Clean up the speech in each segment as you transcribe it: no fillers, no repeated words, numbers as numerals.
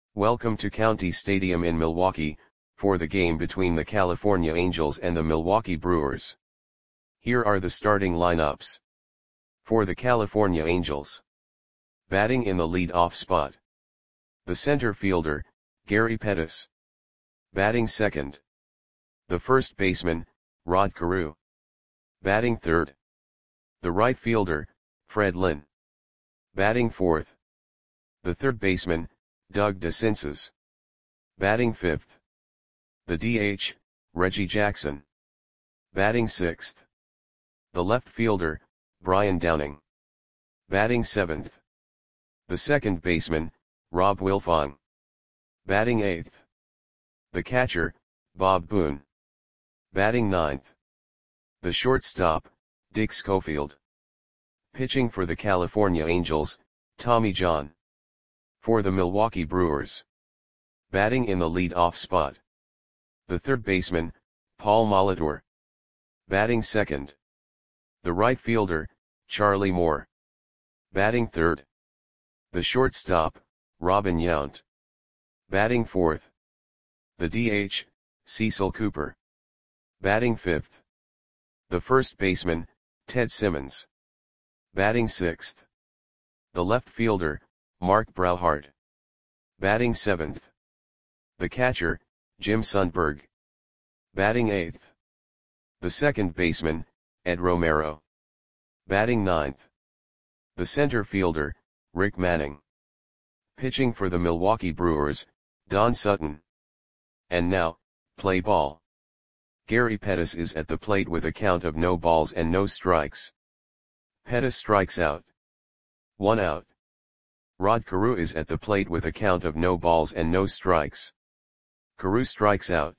Welcome to County Stadium in Milwaukee, for the game between the California Angels and the Milwaukee Brewers. Here are the starting lineups. For the California Angels. Batting in the lead-off spot. The center fielder, Gary Pettis. Batting second. The first baseman, Rod Carew. Batting third. The right fielder, Fred Lynn. Batting fourth. The third baseman, Doug DeCinces. Batting fifth. The DH, Reggie Jackson. Batting sixth. The left fielder, Brian Downing. Batting seventh. The second baseman, Rob Wilfong. Batting eighth. The catcher, Bob Boone. Batting ninth. The shortstop, Dick Schofield. Pitching for the California Angels, Tommy John. For the Milwaukee Brewers. Batting in the lead-off spot. The third baseman, Paul Molitor. Batting second. The right fielder, Charlie Moore. Batting third. The shortstop, Robin Yount. Batting fourth. The DH, Cecil Cooper. Batting fifth. The first baseman, Ted Simmons. Batting sixth. The left fielder, Mark Brauhart. Batting seventh. The catcher, Jim Sundberg. Batting eighth. The second baseman, Ed Romero. Batting ninth. The center fielder, Rick Manning. Pitching for the Milwaukee Brewers, Don Sutton. And now, play ball. Gary Pettis is at the plate with a count of no balls and no strikes. Pettis strikes out. 1 out. Rod Carew is at the plate with a count of no balls and no strikes. Carew strikes out.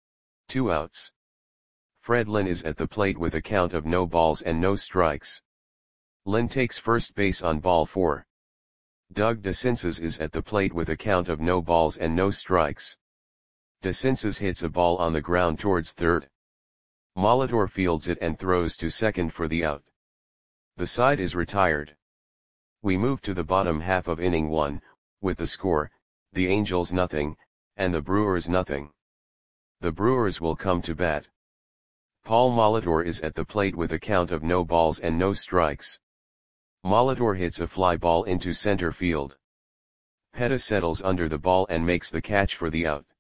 2 outs. Fred Lynn is at the plate with a count of no balls and no strikes. Lynn takes first base on ball 4. Doug DeCinces is at the plate with a count of no balls and no strikes. DeCinces hits a ball on the ground towards third. Molitor fields it and throws to second for the out. The side is retired. We move to the bottom half of inning 1, with the score, the Angels nothing, and the Brewers nothing. The Brewers will come to bat. Paul Molitor is at the plate with a count of no balls and no strikes. Molitor hits a fly ball into center field. Pettis settles under the ball and makes the catch for the out.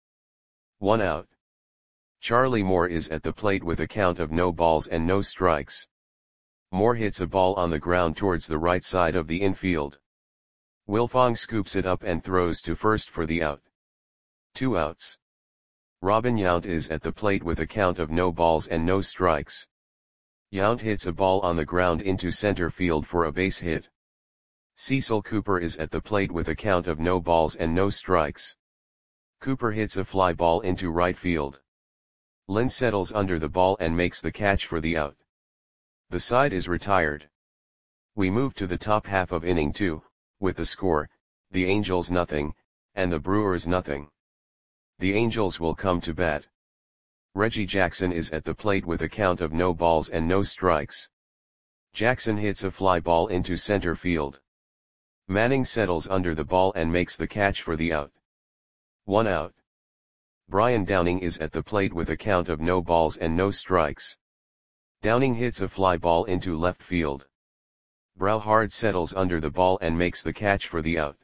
1 out. Charlie Moore is at the plate with a count of no balls and no strikes. Moore hits a ball on the ground towards the right side of the infield. Wilfong scoops it up and throws to first for the out. 2 outs. Robin Yount is at the plate with a count of no balls and no strikes. Yount hits a ball on the ground into center field for a base hit. Cecil Cooper is at the plate with a count of no balls and no strikes. Cooper hits a fly ball into right field. Lynn settles under the ball and makes the catch for the out. The side is retired. We move to the top half of inning 2, with the score, the Angels nothing, and the Brewers nothing. The Angels will come to bat. Reggie Jackson is at the plate with a count of no balls and no strikes. Jackson hits a fly ball into center field. Manning settles under the ball and makes the catch for the out. 1 out. Brian Downing is at the plate with a count of no balls and no strikes. Downing hits a fly ball into left field. Brauhart settles under the ball and makes the catch for the out.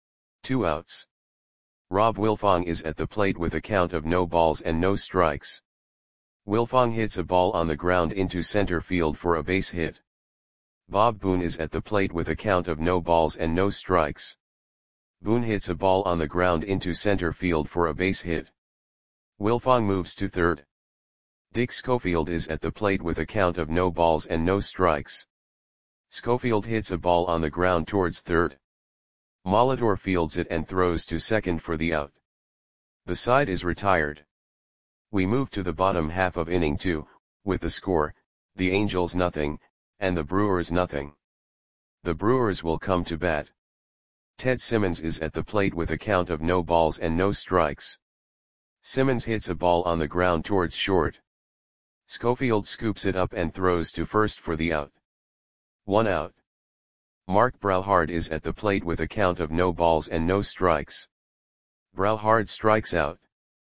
2 outs. Rob Wilfong is at the plate with a count of no balls and no strikes. Wilfong hits a ball on the ground into center field for a base hit. Bob Boone is at the plate with a count of no balls and no strikes. Boone hits a ball on the ground into center field for a base hit. Wilfong moves to third. Dick Schofield is at the plate with a count of no balls and no strikes. Schofield hits a ball on the ground towards third. Molitor fields it and throws to second for the out. The side is retired. We move to the bottom half of inning 2, with the score, the Angels nothing, and the Brewers nothing. The Brewers will come to bat. Ted Simmons is at the plate with a count of no balls and no strikes. Simmons hits a ball on the ground towards short. Schofield scoops it up and throws to first for the out. 1 out. Mark Brauhart is at the plate with a count of no balls and no strikes. Brauhard strikes out.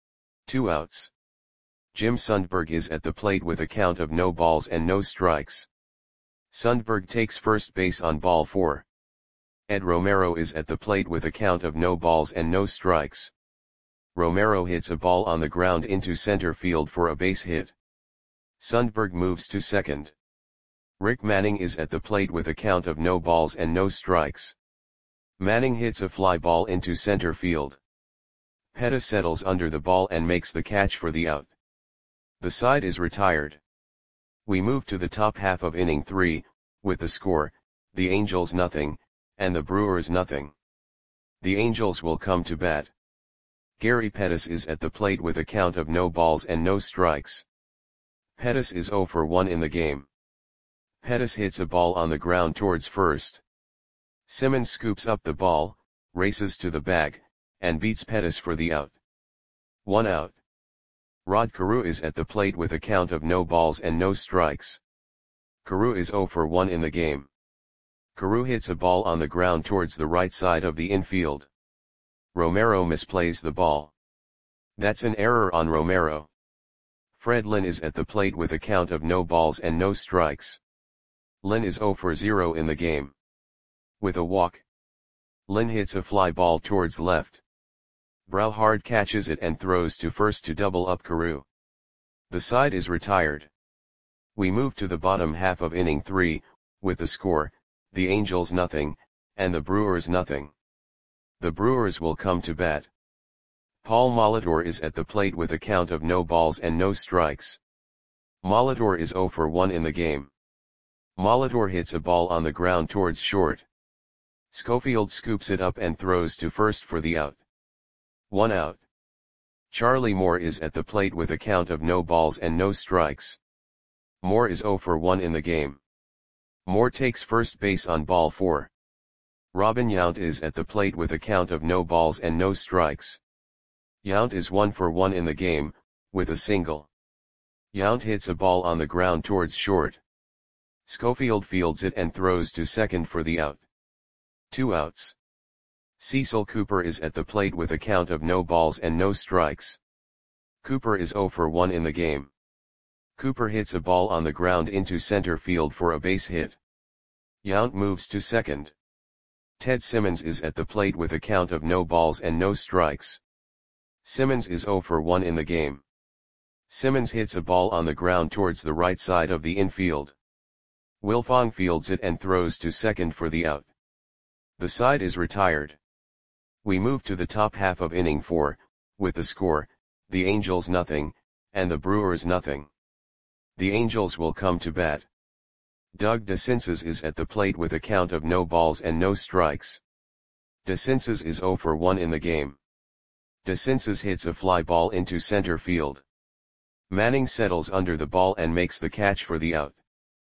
2 outs. Jim Sundberg is at the plate with a count of no balls and no strikes. Sundberg takes first base on ball 4. Ed Romero is at the plate with a count of no balls and no strikes. Romero hits a ball on the ground into center field for a base hit. Sundberg moves to second. Rick Manning is at the plate with a count of no balls and no strikes. Manning hits a fly ball into center field. Pettis settles under the ball and makes the catch for the out. The side is retired. We move to the top half of inning 3, with the score, the Angels nothing, and the Brewers nothing. The Angels will come to bat. Gary Pettis is at the plate with a count of no balls and no strikes. Pettis is 0 for 1 in the game. Pettis hits a ball on the ground towards first. Simmons scoops up the ball, races to the bag, and beats Pettis for the out. 1 out. Rod Carew is at the plate with a count of no balls and no strikes. Carew is 0 for 1 in the game. Carew hits a ball on the ground towards the right side of the infield. Romero misplays the ball. That's an error on Romero. Fred Lynn is at the plate with a count of no balls and no strikes. Lynn is 0 for 0 in the game. With a walk, Lynn hits a fly ball towards left. Brauhard catches it and throws to first to double up Carew. The side is retired. We move to the bottom half of inning 3, with the score, the Angels nothing, and the Brewers nothing. The Brewers will come to bat. Paul Molitor is at the plate with a count of no balls and no strikes. Molitor is 0 for 1 in the game. Molitor hits a ball on the ground towards short. Schofield scoops it up and throws to first for the out. 1 out. Charlie Moore is at the plate with a count of no balls and no strikes. Moore is 0 for 1 in the game. Moore takes first base on ball 4. Robin Yount is at the plate with a count of no balls and no strikes. Yount is 1 for 1 in the game, with a single. Yount hits a ball on the ground towards short. Schofield fields it and throws to second for the out. 2 outs. Cecil Cooper is at the plate with a count of no balls and no strikes. Cooper is 0 for 1 in the game. Cooper hits a ball on the ground into center field for a base hit. Yount moves to second. Ted Simmons is at the plate with a count of no balls and no strikes. Simmons is 0 for 1 in the game. Simmons hits a ball on the ground towards the right side of the infield. Wilfong fields it and throws to second for the out. The side is retired. We move to the top half of inning 4, with the score, the Angels nothing, and the Brewers nothing. The Angels will come to bat. Doug DeCinces is at the plate with a count of no balls and no strikes. DeCinces is 0 for 1 in the game. DeCinces hits a fly ball into center field. Manning settles under the ball and makes the catch for the out.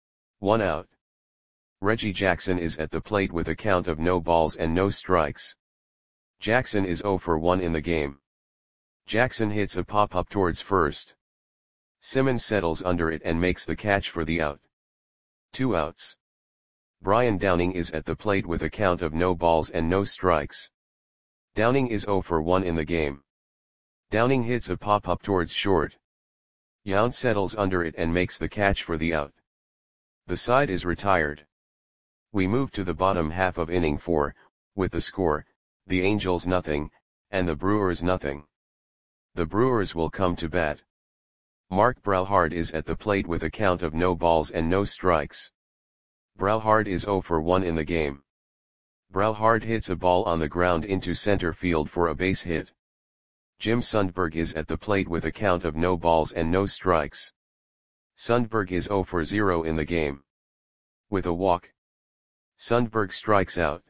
1 out. Reggie Jackson is at the plate with a count of no balls and no strikes. Jackson is 0 for 1 in the game. Jackson hits a pop-up towards first. Simmons settles under it and makes the catch for the out. 2 outs. Brian Downing is at the plate with a count of no balls and no strikes. Downing is 0 for 1 in the game. Downing hits a pop-up towards short. Yount settles under it and makes the catch for the out. The side is retired. We move to the bottom half of inning 4, with the score, the Angels nothing, and the Brewers nothing. The Brewers will come to bat. Mark Brauhard is at the plate with a count of no balls and no strikes. Brauhard is 0 for 1 in the game. Brauhard hits a ball on the ground into center field for a base hit. Jim Sundberg is at the plate with a count of no balls and no strikes. Sundberg is 0 for 0 in the game. With a walk, Sundberg strikes out.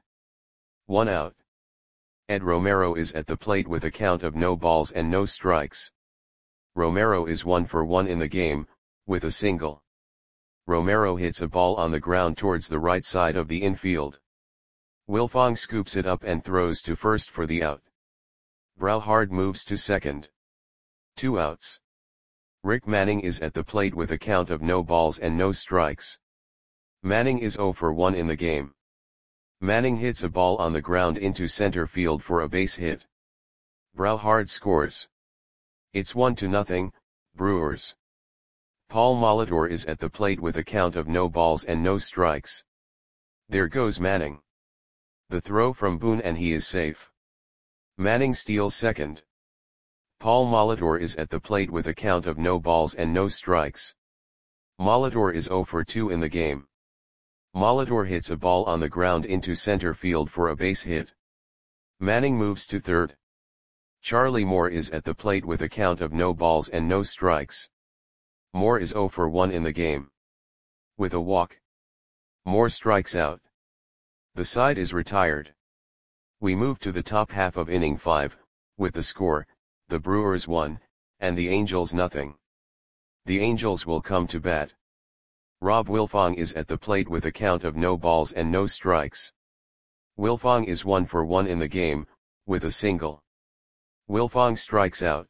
1 out. Ed Romero is at the plate with a count of no balls and no strikes. Romero is 1 for 1 in the game, with a single. Romero hits a ball on the ground towards the right side of the infield. Wilfong scoops it up and throws to first for the out. Brauhard moves to second. 2 outs. Rick Manning is at the plate with a count of no balls and no strikes. Manning is 0 for 1 in the game. Manning hits a ball on the ground into center field for a base hit. Brauhard scores. It's 1-0, Brewers. Paul Molitor is at the plate with a count of no balls and no strikes. There goes Manning. The throw from Boone and he is safe. Manning steals second. Paul Molitor is at the plate with a count of no balls and no strikes. Molitor is 0 for 2 in the game. Molitor hits a ball on the ground into center field for a base hit. Manning moves to third. Charlie Moore is at the plate with a count of no balls and no strikes. Moore is 0 for 1 in the game. With a walk, Moore strikes out. The side is retired. We move to the top half of inning 5, with the score, the Brewers 1, and the Angels nothing. The Angels will come to bat. Rob Wilfong is at the plate with a count of no balls and no strikes. Wilfong is 1 for 1 in the game, with a single. Wilfong strikes out.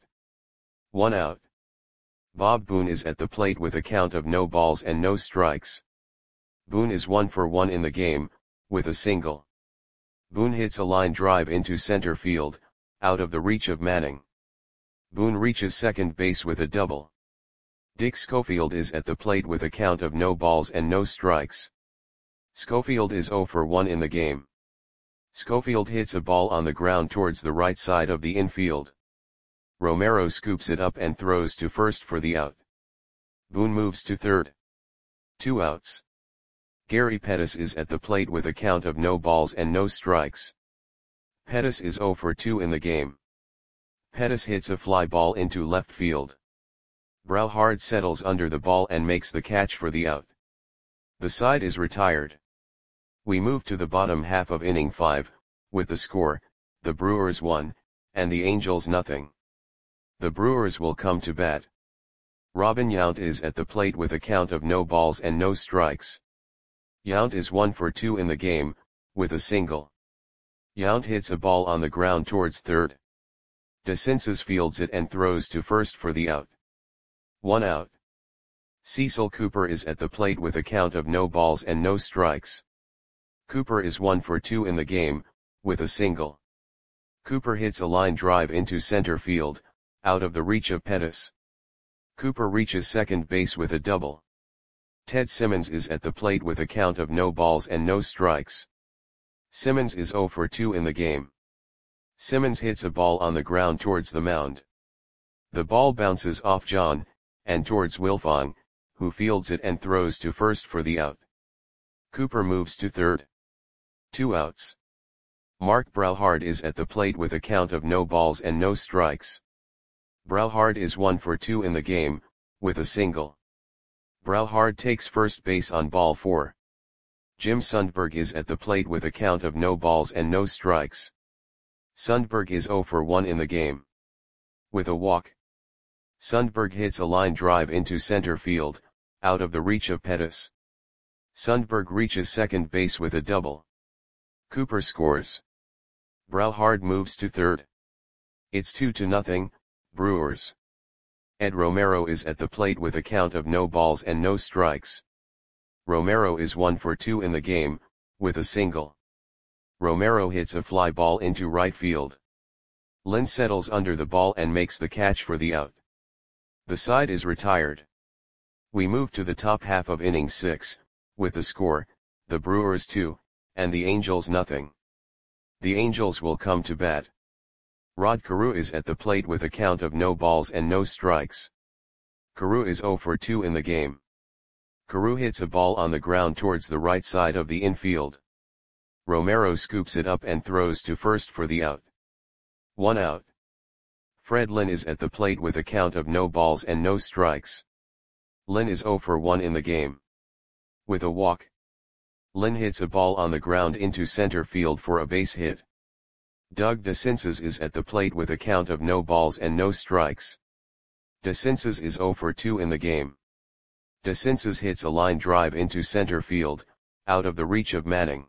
1 out. Bob Boone is at the plate with a count of no balls and no strikes. Boone is 1 for 1 in the game, with a single. Boone hits a line drive into center field, out of the reach of Manning. Boone reaches second base with a double. Dick Schofield is at the plate with a count of no balls and no strikes. Schofield is 0 for 1 in the game. Schofield hits a ball on the ground towards the right side of the infield. Romero scoops it up and throws to first for the out. Boone moves to third. 2 outs. Gary Pettis is at the plate with a count of no balls and no strikes. Pettis is 0 for 2 in the game. Pettis hits a fly ball into left field. Brauhard settles under the ball and makes the catch for the out. The side is retired. We move to the bottom half of inning 5, with the score, the Brewers 1, and the Angels nothing. The Brewers will come to bat. Robin Yount is at the plate with a count of no balls and no strikes. Yount is 1 for 2 in the game, with a single. Yount hits a ball on the ground towards third. DeCinces fields it and throws to first for the out. 1 out. Cecil Cooper is at the plate with a count of no balls and no strikes. Cooper is 1 for 2 in the game, with a single. Cooper hits a line drive into center field, out of the reach of Pettis. Cooper reaches second base with a double. Ted Simmons is at the plate with a count of no balls and no strikes. Simmons is 0 for 2 in the game. Simmons hits a ball on the ground towards the mound. The ball bounces off John, and towards Wilfong, who fields it and throws to first for the out. Cooper moves to third. 2 outs. Mark Brauhard is at the plate with a count of no balls and no strikes. Brauhard is 1 for 2 in the game, with a single. Brauhard takes first base on ball 4. Jim Sundberg is at the plate with a count of no balls and no strikes. Sundberg is 0 for 1 in the game. With a walk, Sundberg hits a line drive into center field, out of the reach of Pettis. Sundberg reaches second base with a double. Cooper scores. Brauhard moves to third. It's 2-0, Brewers. Ed Romero is at the plate with a count of no balls and no strikes. Romero is 1 for 2 in the game, with a single. Romero hits a fly ball into right field. Lynn settles under the ball and makes the catch for the out. The side is retired. We move to the top half of inning 6, with the score, the Brewers 2, and the Angels nothing. The Angels will come to bat. Rod Carew is at the plate with a count of no balls and no strikes. Carew is 0 for 2 in the game. Carew hits a ball on the ground towards the right side of the infield. Romero scoops it up and throws to first for the out. 1 out. Fred Lynn is at the plate with a count of no balls and no strikes. Lynn is 0 for 1 in the game. With a walk, Lynn hits a ball on the ground into center field for a base hit. Doug DeCinces is at the plate with a count of no balls and no strikes. DeCinces is 0 for 2 in the game. DeCinces hits a line drive into center field, out of the reach of Manning.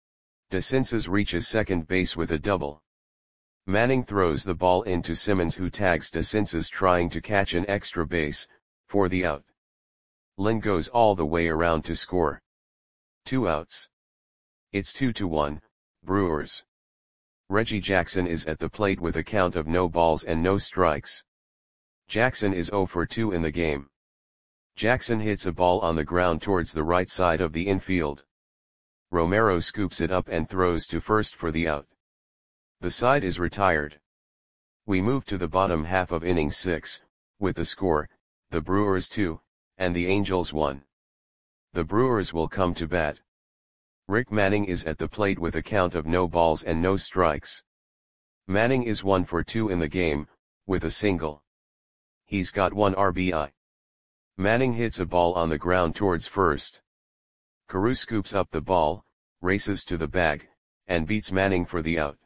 DeCinces reaches second base with a double. Manning throws the ball into Simmons, who tags DeCinces trying to catch an extra base, for the out. Lynn goes all the way around to score. 2 outs. It's 2-1, Brewers. Reggie Jackson is at the plate with a count of no balls and no strikes. Jackson is 0 for 2 in the game. Jackson hits a ball on the ground towards the right side of the infield. Romero scoops it up and throws to first for the out. The side is retired. We move to the bottom half of inning 6, with the score, the Brewers 2, and the Angels 1. The Brewers will come to bat. Rick Manning is at the plate with a count of no balls and no strikes. Manning is 1 for 2 in the game, with a single. He's got 1 RBI. Manning hits a ball on the ground towards first. Carew scoops up the ball, races to the bag, and beats Manning for the out.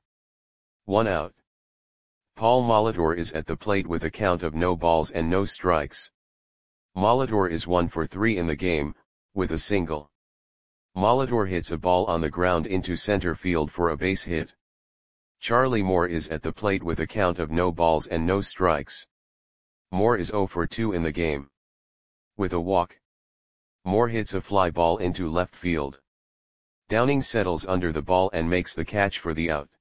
1 out. Paul Molitor is at the plate with a count of no balls and no strikes. Molitor is 1 for 3 in the game, with a single. Molitor hits a ball on the ground into center field for a base hit. Charlie Moore is at the plate with a count of no balls and no strikes. Moore is 0 for 2 in the game. With a walk, Moore hits a fly ball into left field. Downing settles under the ball and makes the catch for the out.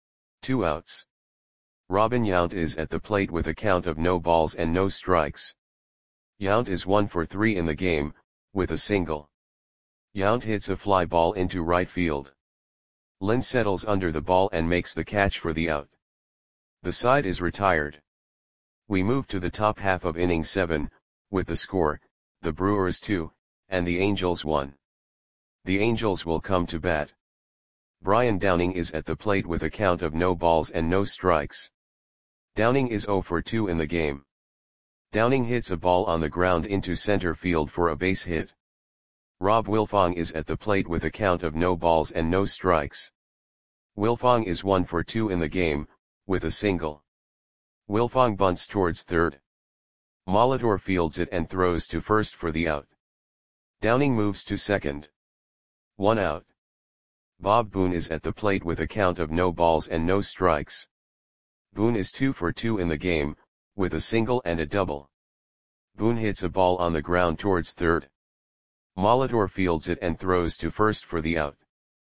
2 outs. Robin Yount is at the plate with a count of no balls and no strikes. Yount is 1 for 3 in the game, with a single. Yount hits a fly ball into right field. Lynn settles under the ball and makes the catch for the out. The side is retired. We move to the top half of inning 7, with the score, the Brewers 2, and the Angels 1. The Angels will come to bat. Brian Downing is at the plate with a count of no balls and no strikes. Downing is 0 for 2 in the game. Downing hits a ball on the ground into center field for a base hit. Rob Wilfong is at the plate with a count of no balls and no strikes. Wilfong is 1 for 2 in the game, with a single. Wilfong bunts towards third. Molitor fields it and throws to first for the out. Downing moves to second. 1 out. Bob Boone is at the plate with a count of no balls and no strikes. Boone is 2 for 2 in the game, with a single and a double. Boone hits a ball on the ground towards third. Molitor fields it and throws to first for the out.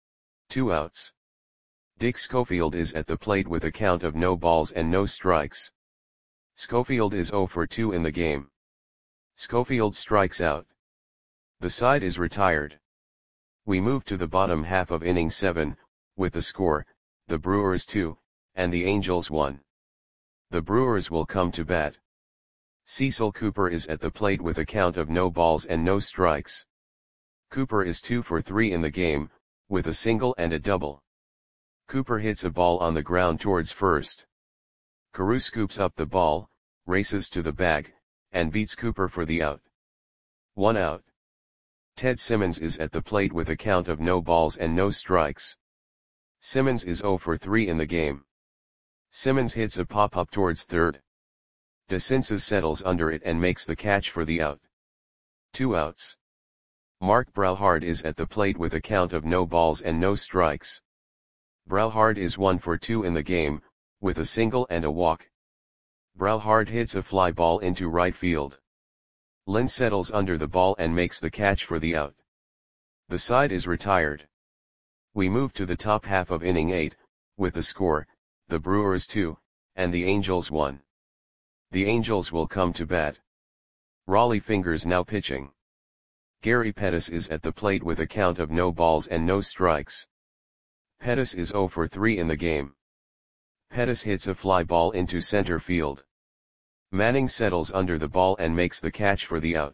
2 outs. Dick Schofield is at the plate with a count of no balls and no strikes. Schofield is 0 for 2 in the game. Schofield strikes out. The side is retired. We move to the bottom half of inning 7, with the score, the Brewers 2, and the Angels 1. The Brewers will come to bat. Cecil Cooper is at the plate with a count of no balls and no strikes. Cooper is 2 for 3 in the game, with a single and a double. Cooper hits a ball on the ground towards first. Carew scoops up the ball, races to the bag, and beats Cooper for the out. 1 out. Ted Simmons is at the plate with a count of no balls and no strikes. Simmons is 0 for 3 in the game. Simmons hits a pop-up towards third. DeCinces settles under it and makes the catch for the out. 2 outs. Mark Brauhard is at the plate with a count of no balls and no strikes. Brauhard is 1 for 2 in the game, with a single and a walk. Brauhard hits a fly ball into right field. Lynn settles under the ball and makes the catch for the out. The side is retired. We move to the top half of inning 8, with the score, the Brewers 2, and the Angels 1. The Angels will come to bat. Raleigh Fingers now pitching. Gary Pettis is at the plate with a count of no balls and no strikes. Pettis is 0 for 3 in the game. Pettis hits a fly ball into center field. Manning settles under the ball and makes the catch for the out.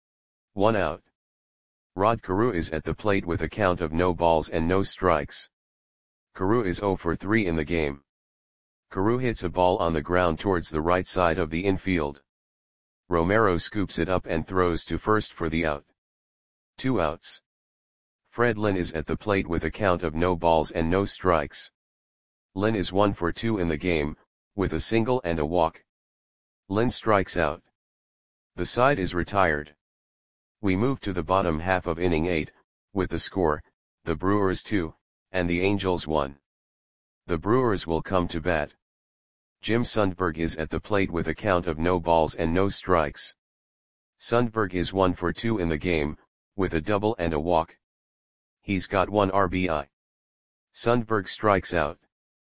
1 out. Rod Carew is at the plate with a count of no balls and no strikes. Carew is 0 for 3 in the game. Carew hits a ball on the ground towards the right side of the infield. Romero scoops it up and throws to first for the out. 2 outs. Fred Lynn is at the plate with a count of no balls and no strikes. Lynn is 1 for 2 in the game, with a single and a walk. Lynn strikes out. The side is retired. We move to the bottom half of inning 8, with the score, the Brewers 2, and the Angels 1. The Brewers will come to bat. Jim Sundberg is at the plate with a count of no balls and no strikes. Sundberg is 1 for 2 in the game, with a double and a walk. He's got 1 RBI. Sundberg strikes out.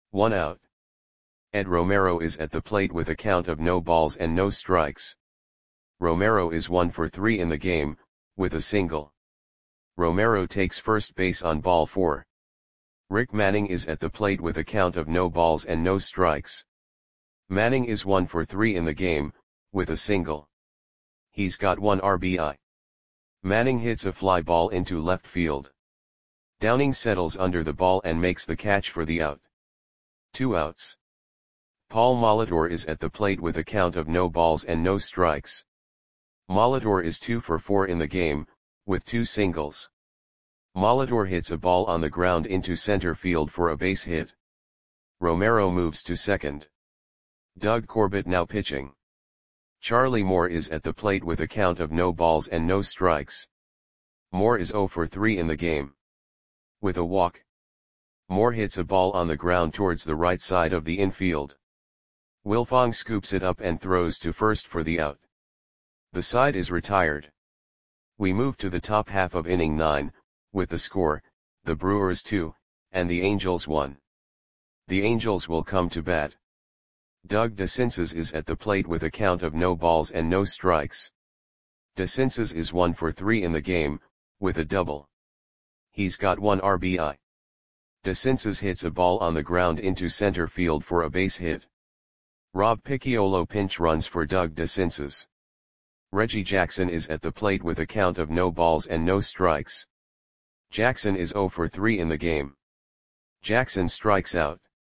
1 out. Ed Romero is at the plate with a count of no balls and no strikes. Romero is 1 for 3 in the game, with a single. Romero takes first base on ball 4. Rick Manning is at the plate with a count of no balls and no strikes. Manning is 1 for 3 in the game, with a single. He's got 1 RBI. Manning hits a fly ball into left field. Downing settles under the ball and makes the catch for the out. 2 outs. Paul Molitor is at the plate with a count of no balls and no strikes. Molitor is 2 for 4 in the game, with 2 singles. Molitor hits a ball on the ground into center field for a base hit. Romero moves to second. Doug Corbett now pitching. Charlie Moore is at the plate with a count of no balls and no strikes. Moore is 0 for 3 in the game. With a walk. Moore hits a ball on the ground towards the right side of the infield. Wilfong scoops it up and throws to first for the out. The side is retired. We move to the top half of inning 9, with the score, the Brewers 2, and the Angels 1. The Angels will come to bat. Doug DeCinces is at the plate with a count of no balls and no strikes. DeCinces is 1 for 3 in the game, with a double. He's got 1 RBI. DeCinces hits a ball on the ground into center field for a base hit. Rob Picciolo pinch runs for Doug DeCinces. Reggie Jackson is at the plate with a count of no balls and no strikes. Jackson is 0 for 3 in the game. Jackson strikes out.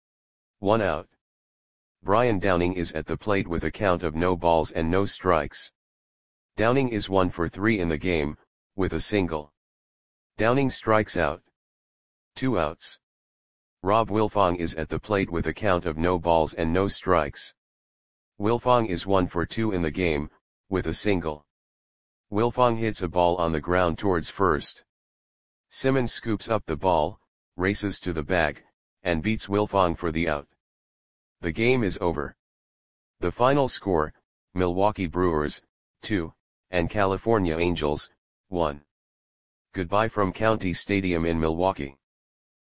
1 out. Brian Downing is at the plate with a count of no balls and no strikes. Downing is 1 for 3 in the game, with a single. Downing strikes out. 2 outs. Rob Wilfong is at the plate with a count of no balls and no strikes. Wilfong is 1 for 2 in the game, with a single. Wilfong hits a ball on the ground towards first. Simmons scoops up the ball, races to the bag, and beats Wilfong for the out. The game is over. The final score, Milwaukee Brewers, 2, and California Angels, 1. Goodbye from County Stadium in Milwaukee.